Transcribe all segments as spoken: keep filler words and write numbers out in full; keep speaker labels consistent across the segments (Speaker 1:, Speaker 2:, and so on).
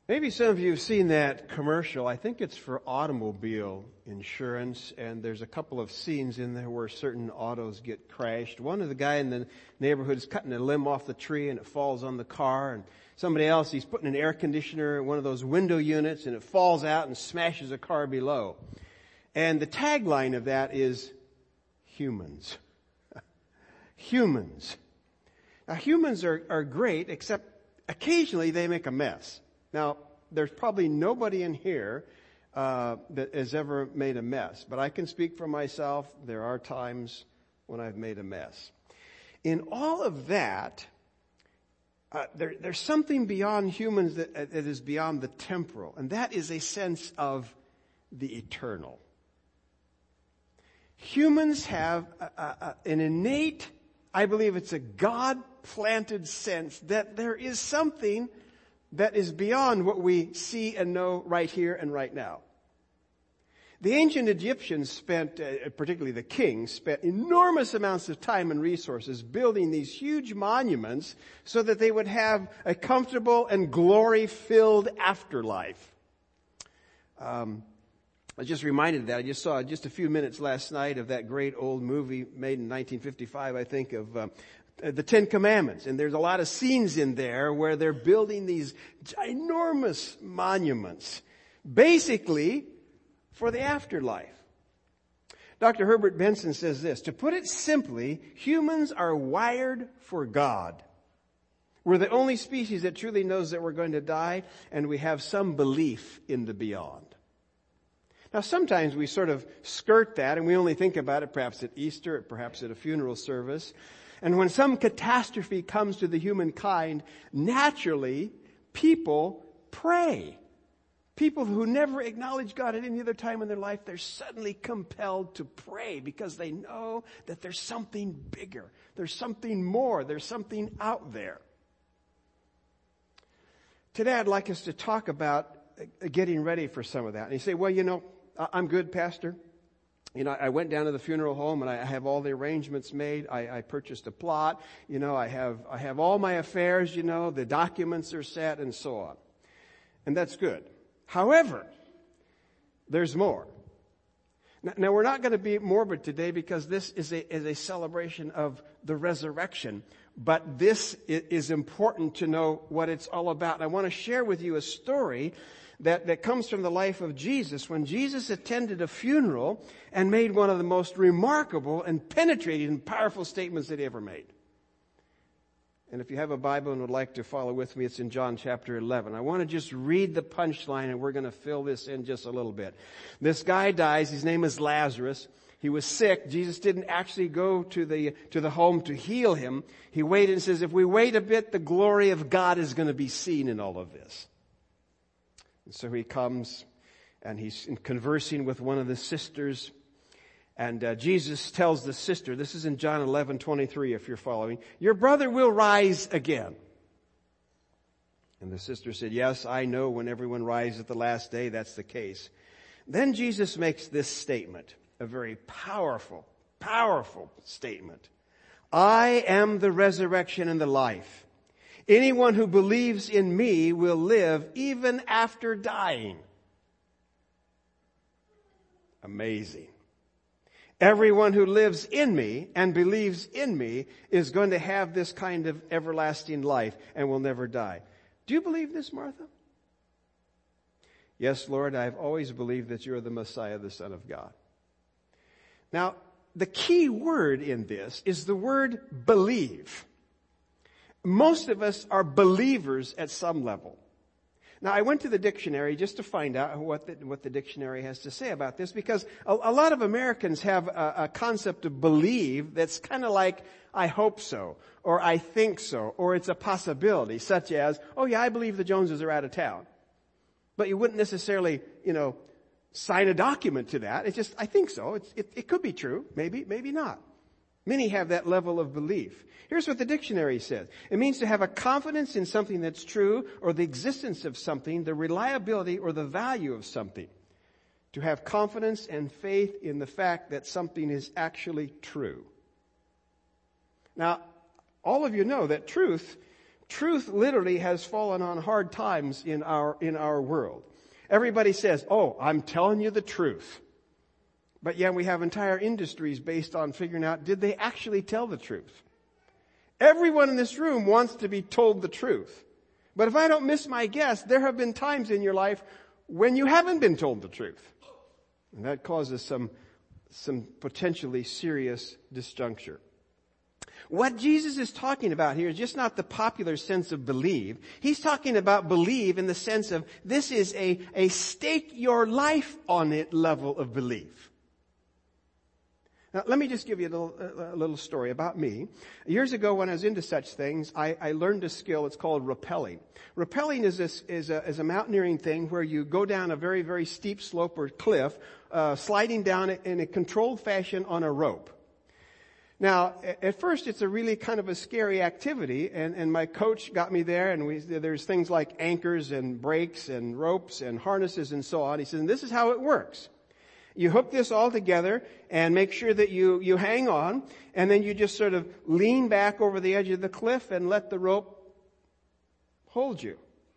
Speaker 1: Maybe some of you have seen that commercial. I think it's for automobile insurance, and there's a couple of scenes in there where certain autos get crashed. One of the guy in the neighborhood is cutting a limb off the tree and it falls on the car, and somebody else, he's putting an air conditioner in one of those window units and it falls out and smashes a car below. And the tagline of that is humans. Humans. Now humans are, are great, except occasionally they make a mess. Now, there's probably nobody in here uh, that has ever made a mess. But I can speak for myself. There are times when I've made a mess. In all of that, uh, there, there's something beyond humans that, that is beyond the temporal. And that is a sense of the eternal. Humans have a, a, an innate, I believe it's a God-planted sense that there is something that is beyond what we see and know right here and right now. The ancient Egyptians spent, uh, particularly the kings, spent enormous amounts of time and resources building these huge monuments so that they would have a comfortable and glory-filled afterlife. Um, I was just reminded of that. I just saw just a few minutes last night of that great old movie made in nineteen fifty-five, I think, of uh, the Ten Commandments. And there's a lot of scenes in there where they're building these ginormous monuments, basically for the afterlife. Doctor Herbert Benson says this: to put it simply, humans are wired for God. We're the only species that truly knows that we're going to die, and we have some belief in the beyond. Now, sometimes we sort of skirt that, and we only think about it perhaps at Easter, perhaps at a funeral service. And when some catastrophe comes to the humankind, naturally, people pray. People who never acknowledge God at any other time in their life, they're suddenly compelled to pray because they know that there's something bigger. There's something more. There's something out there. Today, I'd like us to talk about getting ready for some of that. And you say, well, you know, I'm good, Pastor. You know, I went down to the funeral home and I have all the arrangements made. I, I purchased a plot. You know, I have, I have all my affairs, you know, the documents are set and so on. And that's good. However, there's more. Now, now we're not going to be morbid today because this is a, is a celebration of the resurrection. But this is important to know what it's all about. And I want to share with you a story that, that comes from the life of Jesus, when Jesus attended a funeral and made one of the most remarkable and penetrating and powerful statements that he ever made. And if you have a Bible and would like to follow with me, it's in John chapter eleven. I want to just read the punchline, and we're going to fill this in just a little bit. This guy dies. His name is Lazarus. He was sick. Jesus didn't actually go to the, to the home to heal him. He waited and says, if we wait a bit, the glory of God is going to be seen in all of this. And so he comes and he's conversing with one of the sisters. And uh, Jesus tells the sister, this is in John eleven twenty-three if you're following, your brother will rise again. And the sister said, yes, I know when everyone rises at the last day, that's the case. Then Jesus makes this statement, a very powerful, powerful statement. I am the resurrection and the life. Anyone who believes in me will live even after dying. Amazing. Everyone who lives in me and believes in me is going to have this kind of everlasting life and will never die. Do you believe this, Martha? Yes, Lord, I've always believed that you are the Messiah, the Son of God. Now, the key word in this is the word believe. Most of us are believers at some level. Now, I went to the dictionary just to find out what the, what the dictionary has to say about this, because a, a lot of Americans have a, a concept of believe that's kind of like, I hope so, or I think so, or it's a possibility, such as, oh yeah, I believe the Joneses are out of town. But you wouldn't necessarily, you know, sign a document to that. It's just, I think so. It's, it, it could be true. Maybe, maybe not. Many have that level of belief. Here's what the dictionary says. It means to have a confidence in something that's true, or the existence of something, the reliability or the value of something. To have confidence and faith in the fact that something is actually true. Now, all of you know that truth, truth literally has fallen on hard times in our, in our world. Everybody says, oh, I'm telling you the truth. But yet we have entire industries based on figuring out, did they actually tell the truth? Everyone in this room wants to be told the truth. But if I don't miss my guess, there have been times in your life when you haven't been told the truth. And that causes some, some potentially serious disjuncture. What Jesus is talking about here is just not the popular sense of believe. He's talking about believe in the sense of this is a, a stake your life on it level of belief. Now, let me just give you a little, a little story about me. Years ago, when I was into such things, I, I learned a skill. It's called rappelling. Rappelling is, this, is, a, is a mountaineering thing where you go down a very, very steep slope or cliff, uh, sliding down it in a controlled fashion on a rope. Now, at first, it's a really kind of a scary activity, and, and my coach got me there, and we, there's things like anchors and brakes and ropes and harnesses and so on. He says, and this is how it works. You hook this all together and make sure that you, you hang on, and then you just sort of lean back over the edge of the cliff and let the rope hold you.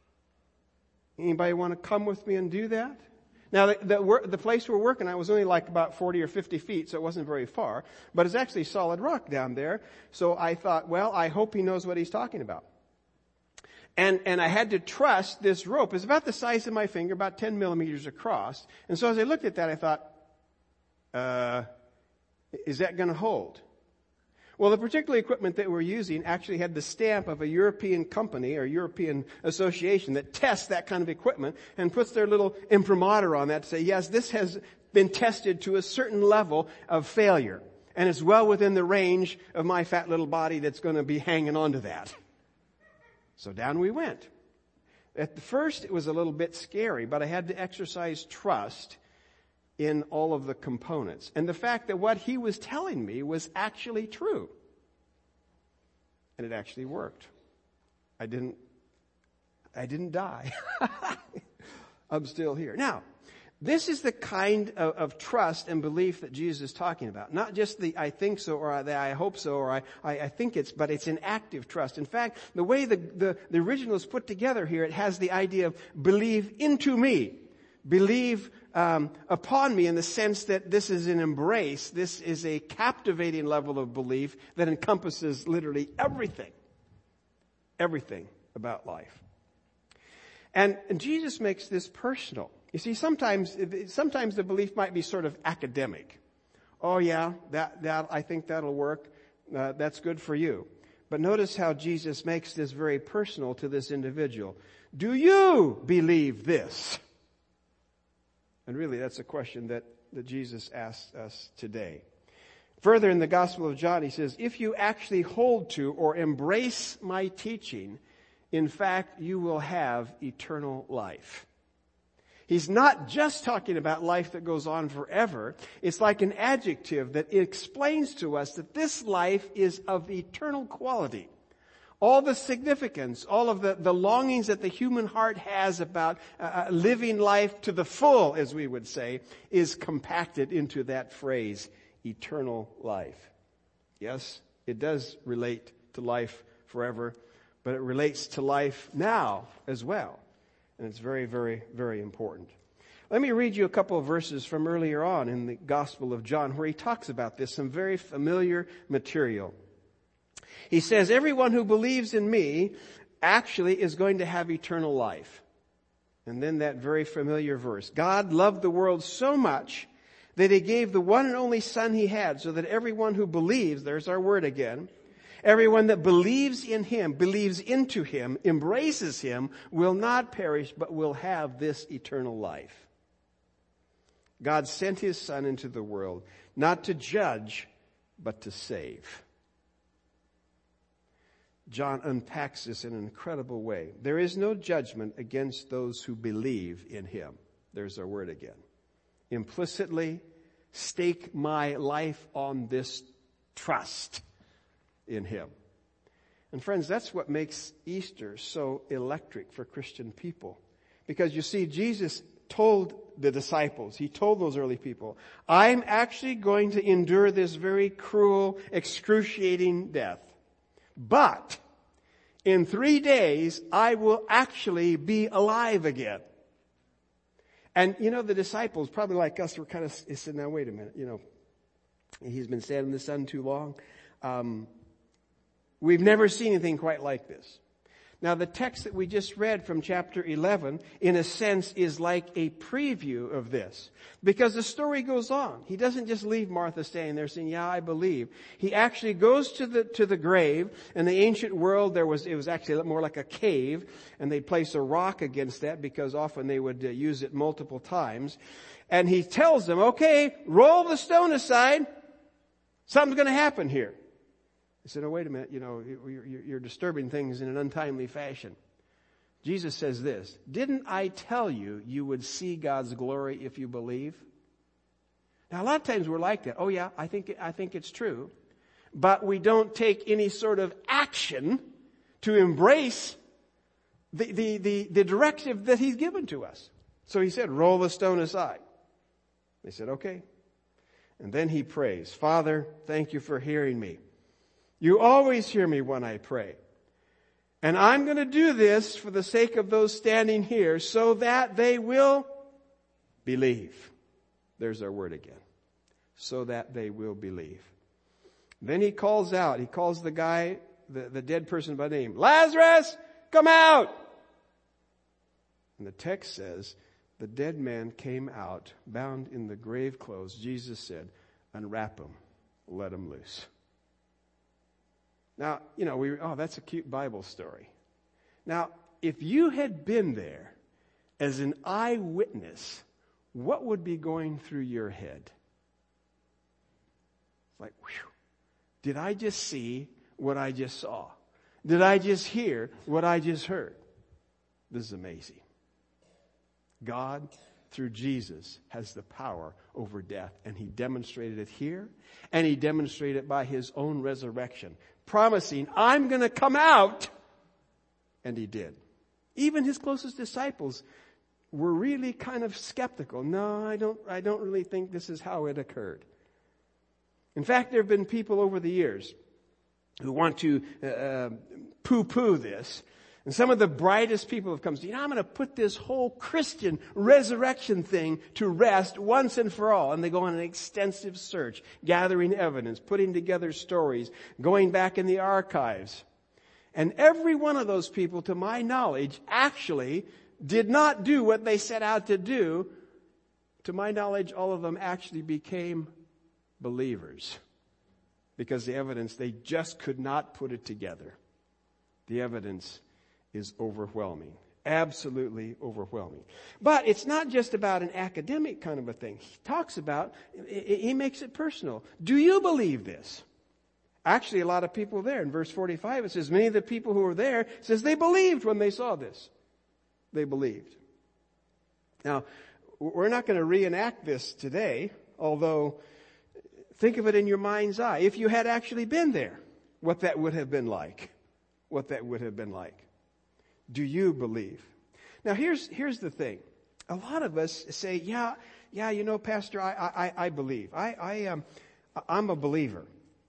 Speaker 1: Anybody want to come with me and do that? Now, the, the, the place we're working at was only like about forty or fifty feet, so it wasn't very far, but it's actually solid rock down there. So I thought, well, I hope he knows what he's talking about. And, and I had to trust this rope. It's about the size of my finger, about ten millimeters across. And so as I looked at that, I thought, uh, is that going to hold? Well, the particular equipment that we're using actually had the stamp of a European company or European association that tests that kind of equipment and puts their little imprimatur on that to say, yes, this has been tested to a certain level of failure. And it's well within the range of my fat little body that's going to be hanging on to that. So down we went. At the first, it was a little bit scary, but I had to exercise trust in all of the components. And the fact that what he was telling me was actually true. And it actually worked. I didn't, I didn't die. I'm still here. Now, this is the kind of, of trust and belief that Jesus is talking about. Not just the I think so or the I hope so or I, I, I think it's, but it's an active trust. In fact, the way the, the, the original is put together here, it has the idea of believe into me. Believe um, upon me in the sense that this is an embrace. This is a captivating level of belief that encompasses literally everything. Everything about life. And, and Jesus makes this personal. You see, sometimes, sometimes the belief might be sort of academic. Oh yeah, that, that, I think that'll work. Uh, that's good for you. But notice how Jesus makes this very personal to this individual. Do you believe this? And really, that's a question that, that Jesus asks us today. Further in the Gospel of John, he says, if you actually hold to or embrace my teaching, in fact, you will have eternal life. He's not just talking about life that goes on forever. It's like an adjective that explains to us that this life is of eternal quality. All the significance, all of the, the longings that the human heart has about uh, living life to the full, as we would say, is compacted into that phrase, eternal life. Yes, it does relate to life forever, but it relates to life now as well. And it's very, very, very important. Let me read you a couple of verses from earlier on in the Gospel of John where he talks about this, some very familiar material. He says, everyone who believes in me actually is going to have eternal life. And then that very familiar verse. God loved the world so much that he gave the one and only Son he had so that everyone who believes, there's our word again, everyone that believes in him, believes into him, embraces him, will not perish but will have this eternal life. God sent his Son into the world, not to judge, but to save. John unpacks this in an incredible way. There is no judgment against those who believe in him. There's our word again. Implicitly stake my life on this trust in him. And friends, that's what makes Easter so electric for Christian people. Because you see, Jesus told the disciples, he told those early people, I'm actually going to endure this very cruel, excruciating death. But in three days, I will actually be alive again. And, you know, the disciples, probably like us, were kind of sitting there, wait a minute, you know, he's been standing in the sun too long. Um, we've never seen anything quite like this. Now, the text that we just read from chapter eleven, in a sense, is like a preview of this. Because the story goes on. He doesn't just leave Martha standing there saying, yeah, I believe. He actually goes to the, to the grave. In the ancient world, there was, it was actually more like a cave. And they'd place a rock against that because often they would uh, use it multiple times. And he tells them, okay, roll the stone aside. Something's going to happen here. He said, oh, wait a minute, you know, you're disturbing things in an untimely fashion. Jesus says this, didn't I tell you you would see God's glory if you believe? Now, a lot of times we're like that. Oh, yeah, I think, I think it's true. But we don't take any sort of action to embrace the, the, the, the directive that he's given to us. So he said, roll the stone aside. They said, okay. And then he prays, Father, thank you for hearing me. You always hear me when I pray. And I'm going to do this for the sake of those standing here so that they will believe. There's our word again. So that they will believe. Then he calls out, he calls the guy, the, the dead person by name, Lazarus, come out! And the text says, the dead man came out, bound in the grave clothes. Jesus said, unwrap him, let him loose. Now, you know, we, oh, that's a cute Bible story. Now, if you had been there as an eyewitness, what would be going through your head? Like, whew, did I just see what I just saw? Did I just hear what I just heard? This is amazing. God, through Jesus, has the power over death. And he demonstrated it here. And he demonstrated it by his own resurrection. Promising, I'm going to come out. And he did. Even his closest disciples were really kind of skeptical. No, I don't, I don't really think this is how it occurred. In fact, there have been people over the years who want to uh, poo-poo this. And some of the brightest people have come and said, you know, I'm going to put this whole Christian resurrection thing to rest once and for all. And they go on an extensive search, gathering evidence, putting together stories, going back in the archives. And every one of those people, to my knowledge, actually did not do what they set out to do. To my knowledge, all of them actually became believers. Because the evidence, they just could not put it together. The evidence is overwhelming. Absolutely overwhelming. But it's not just about an academic kind of a thing. He talks about, he makes it personal. Do you believe this? Actually, a lot of people there. In verse forty-five, it says, many of the people who were there, it says they believed when they saw this. They believed. Now, we're not going to reenact this today, although think of it in your mind's eye. If you had actually been there, what that would have been like. What that would have been like. Do you believe? Now, here's here's the thing. A lot of us say, yeah, yeah, you know, Pastor, I I, I believe. I, I um, I'm a believer.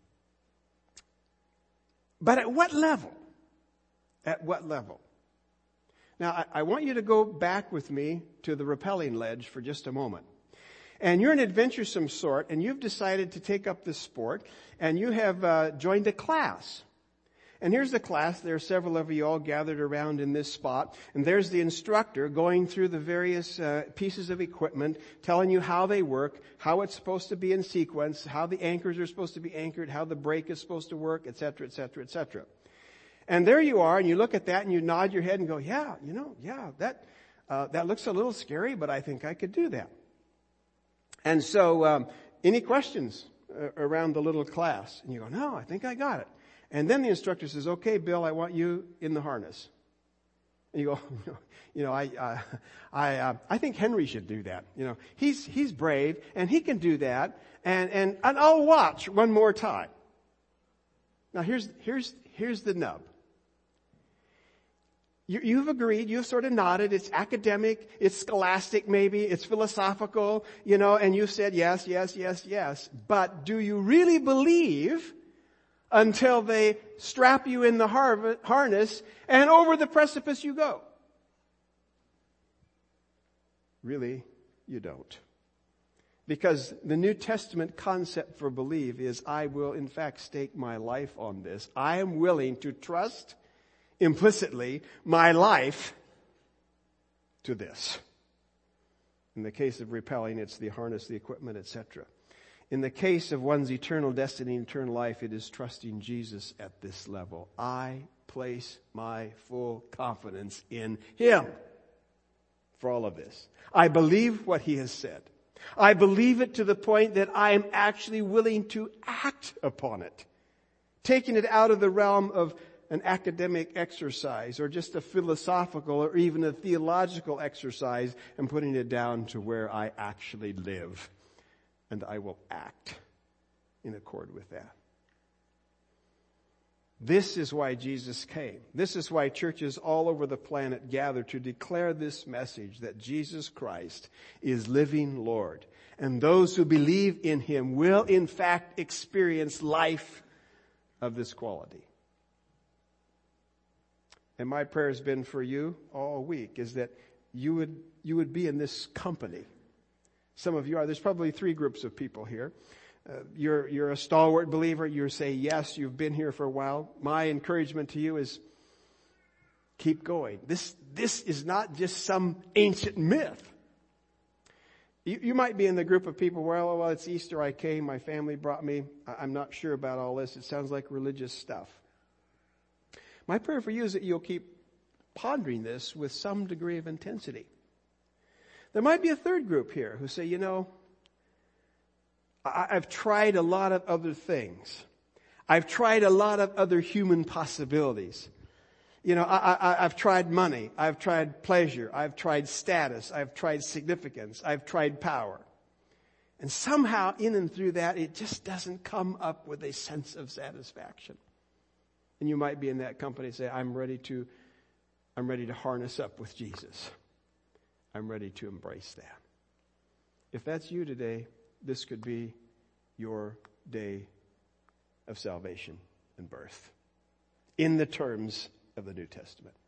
Speaker 1: But at what level? At what level? Now, I, I want you to go back with me to the rappelling ledge for just a moment. And you're an adventuresome sort, and you've decided to take up this sport, and you have uh, joined a class. And here's the class. There are several of you all gathered around in this spot. And there's the instructor going through the various uh, pieces of equipment, telling you how they work, how it's supposed to be in sequence, how the anchors are supposed to be anchored, how the brake is supposed to work, et cetera, et cetera, et cetera. And there you are, and you look at that, and you nod your head and go, yeah, you know, yeah, that uh, that looks a little scary, but I think I could do that. And so, um, any questions uh, around the little class? And you go, no, I think I got it. And then the instructor says, okay, Bill, I want you in the harness. And you go, you know, I, uh, I, uh, I think Henry should do that. You know, he's, he's brave and he can do that. And, and, and I'll watch one more time. Now here's, here's, here's the nub. You, you've agreed, you've sort of nodded, it's academic, it's scholastic maybe, it's philosophical, you know, and you've said yes, yes, yes, yes. But do you really believe until they strap you in the har- harness and over the precipice you go. Really, you don't. Because the New Testament concept for believe is I will in fact stake my life on this. I am willing to trust implicitly my life to this. In the case of repelling, it's the harness, the equipment, et cetera. In the case of one's eternal destiny and eternal life, it is trusting Jesus at this level. I place my full confidence in Him for all of this. I believe what He has said. I believe it to the point that I am actually willing to act upon it. Taking it out of the realm of an academic exercise or just a philosophical or even a theological exercise and putting it down to where I actually live. And I will act in accord with that. This is why Jesus came. This is why churches all over the planet gather to declare this message that Jesus Christ is living Lord. And those who believe in Him will in fact experience life of this quality. And my prayer has been for you all week is that you would, you would be in this company. Some of you are. There's probably three groups of people here. Uh, you're, you're a stalwart believer. You say, yes, you've been here for a while. My encouragement to you is keep going. This, this is not just some ancient myth. You, you might be in the group of people, well, well, it's Easter. I came. My family brought me. I, I'm not sure about all this. It sounds like religious stuff. My prayer for you is that you'll keep pondering this with some degree of intensity. There might be a third group here who say, you know, I've tried a lot of other things. I've tried a lot of other human possibilities. You know, I, I, I've tried money. I've tried pleasure. I've tried status. I've tried significance. I've tried power. And somehow in and through that, it just doesn't come up with a sense of satisfaction. And you might be in that company and say, I'm ready to, I'm ready to harness up with Jesus. I'm ready to embrace that. If that's you today, this could be your day of salvation and birth in the terms of the New Testament.